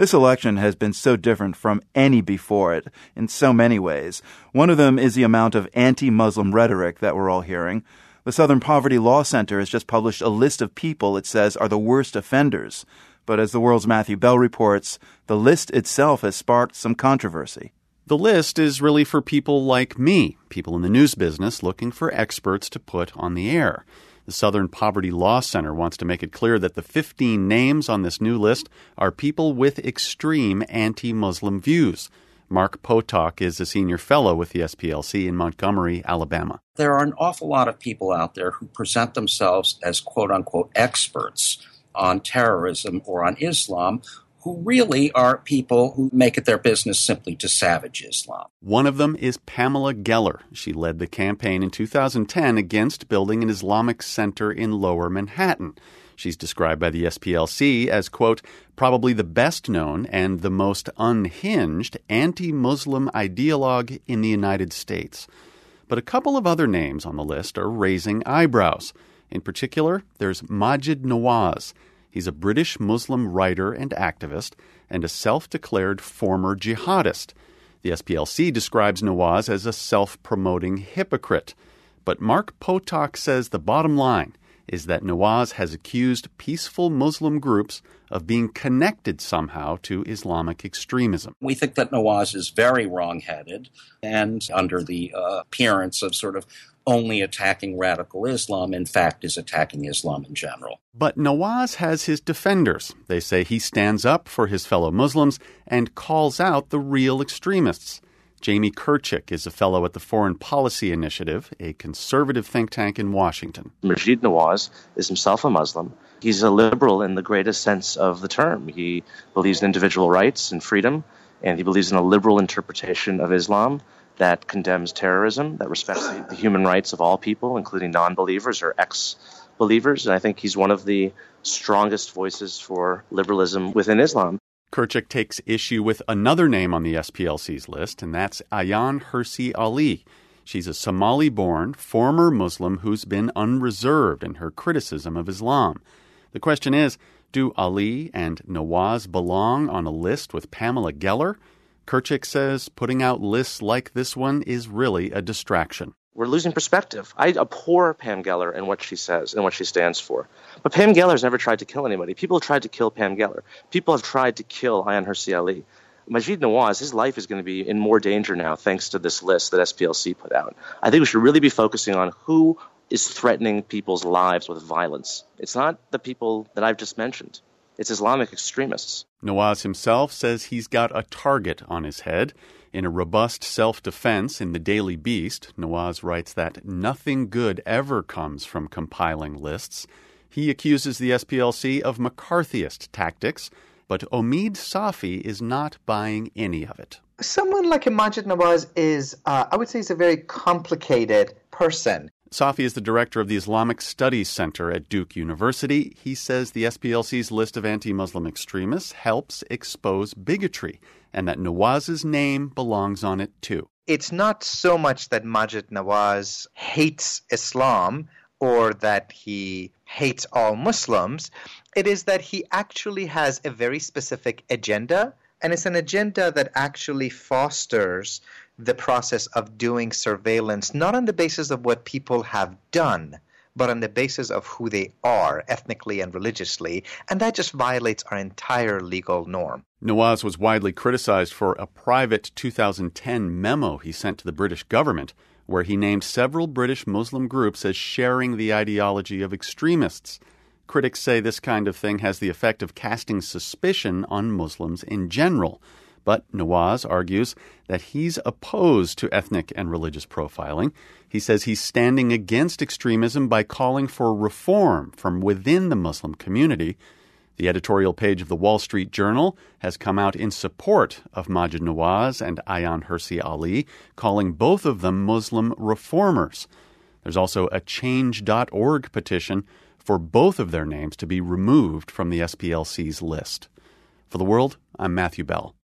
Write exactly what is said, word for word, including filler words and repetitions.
This election has been so different from any before it in so many ways. One of them is the amount of anti-Muslim rhetoric that we're all hearing. The Southern Poverty Law Center has just published a list of people it says are the worst offenders. But as the World's Matthew Bell reports, the list itself has sparked some controversy. The list is really for people like me, people in the news business looking for experts to put on the air. The Southern Poverty Law Center wants to make it clear that the fifteen names on this new list are people with extreme anti-Muslim views. Mark Potok is a senior fellow with the S P L C in Montgomery, Alabama. There are an awful lot of people out there who present themselves as quote-unquote experts on terrorism or on Islam, who really are people who make it their business simply to savage Islam. One of them is Pamela Geller. She led the campaign in two thousand ten against building an Islamic center in Lower Manhattan. She's described by the S P L C as, quote, probably the best known and the most unhinged anti-Muslim ideologue in the United States. But a couple of other names on the list are raising eyebrows. In particular, there's Maajid Nawaz. He's a British Muslim writer and activist and a self-declared former jihadist. The S P L C describes Nawaz as a self-promoting hypocrite. But Mark Potok says the bottom line is that Nawaz has accused peaceful Muslim groups of being connected somehow to Islamic extremism. We think that Nawaz is very wrong-headed and under the uh, appearance of sort of only attacking radical Islam, in fact, is attacking Islam in general. But Nawaz has his defenders. They say he stands up for his fellow Muslims and calls out the real extremists. Jamie Kirchick is a fellow at the Foreign Policy Initiative, a conservative think tank in Washington. Maajid Nawaz is himself a Muslim. He's a liberal in the greatest sense of the term. He believes in individual rights and freedom, and he believes in a liberal interpretation of Islam that condemns terrorism, that respects the, the human rights of all people, including non-believers or ex-believers. And I think he's one of the strongest voices for liberalism within Islam. Kirchick takes issue with another name on the S P L C's list, and that's Ayaan Hirsi Ali. She's a Somali-born, former Muslim who's been unreserved in her criticism of Islam. The question is, do Ali and Nawaz belong on a list with Pamela Geller? Kirchick says putting out lists like this one is really a distraction. We're losing perspective. I abhor Pam Geller and what she says and what she stands for. But Pam Geller has never tried to kill anybody. People have tried to kill Pam Geller. People have tried to kill Ayaan Hirsi Ali. Maajid Nawaz, his life is going to be in more danger now thanks to this list that S P L C put out. I think we should really be focusing on who is threatening people's lives with violence. It's not the people that I've just mentioned. It's Islamic extremists. Nawaz himself says he's got a target on his head. In a robust self-defense in the Daily Beast, Nawaz writes that nothing good ever comes from compiling lists. He accuses the S P L C of McCarthyist tactics, but Omid Safi is not buying any of it. Someone like Maajid Nawaz is, uh, I would say, is a very complicated person. Safi is the director of the Islamic Studies Center at Duke University. He says the S P L C's list of anti-Muslim extremists helps expose bigotry, and that Nawaz's name belongs on it too. It's not so much that Maajid Nawaz hates Islam or that he hates all Muslims. It is that he actually has a very specific agenda, and it's an agenda that actually fosters the process of doing surveillance, not on the basis of what people have done, but on the basis of who they are, ethnically and religiously, and that just violates our entire legal norm. Nawaz was widely criticized for a private two thousand ten memo he sent to the British government, where he named several British Muslim groups as sharing the ideology of extremists. Critics say this kind of thing has the effect of casting suspicion on Muslims in general. But Nawaz argues that he's opposed to ethnic and religious profiling. He says he's standing against extremism by calling for reform from within the Muslim community. The editorial page of the Wall Street Journal has come out in support of Maajid Nawaz and Ayaan Hirsi Ali, calling both of them Muslim reformers. There's also a change dot org petition for both of their names to be removed from the S P L C's list. For The World, I'm Matthew Bell.